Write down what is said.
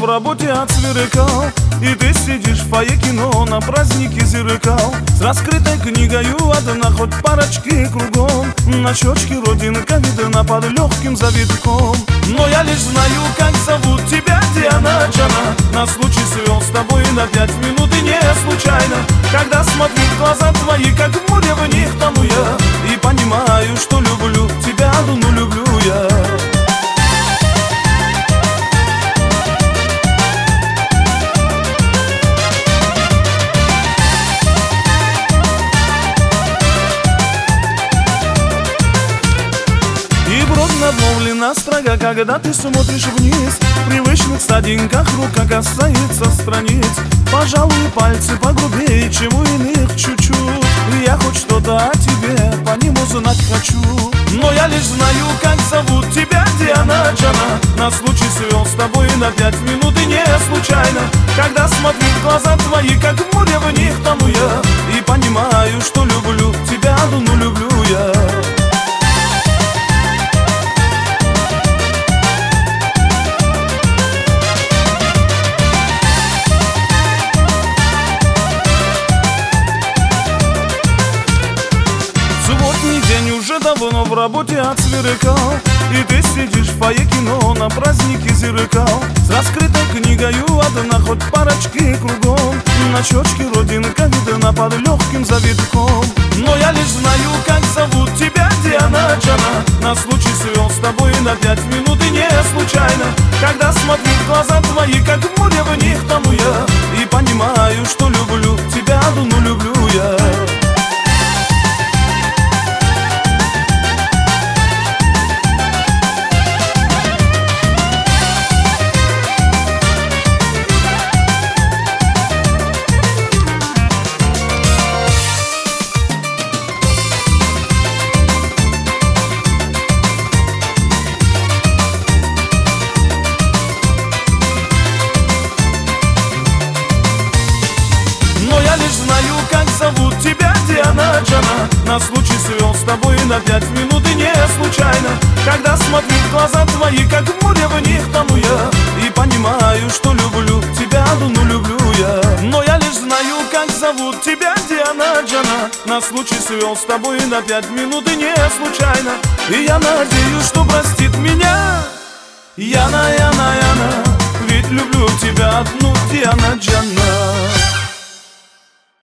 в работе отсвирыкал, и ты сидишь в фойе кино на празднике зеркал. С раскрытой книгою одна, хоть парочки кругом, на щечке родинка видна под легким завитком. Но я лишь знаю, как зовут тебя, Диана Джана. На случай свел с тобой на 5 минут и не случайно. Когда смотрю в глаза твои, как в море в них тону я, и понимаю, что люблю тебя, ну люблю я. Надломлена строго, когда ты смотришь вниз. В привычных стадинках рука касается страниц. Пожалуй, пальцы погрубее, чем у иных чуть-чуть. Я хоть что-то о тебе по нему знать хочу. Но я лишь знаю, как зовут тебя, Диана Джана. На случай свел с тобой на 5 минут и не случайно. Когда смотрю в глаза твои, как в море в них тону я, и понимаю, что люблю тебя, ну люблю я. День уже давно в работе отсвирыкал, и ты сидишь в фойе кино на празднике зеркал. С раскрытой книгою одна, хоть парочки кругом, на щечке родинка видна под легким завитком. Но я лишь знаю, как зовут тебя, Диана Джана. На случай свел с тобой на 5 минут и не случайно. Когда смотрю в глаза твои, как в море в них тону я, и понимаю, что люблю тебя, ну люблю я. Знаю, как зовут тебя, Диана Джана. На случай свел с тобой на 5 минут и не случайно. Когда смотрю в глаза твои, как в море в них тону я, и понимаю, что люблю тебя, ну люблю я. Но я лишь знаю, как зовут тебя, Диана Джана. На случай свел с тобой на 5 минут и не случайно. И я надеюсь, что простит меня Яна, Яна, Яна. Ведь люблю тебя одну, Диана Джана.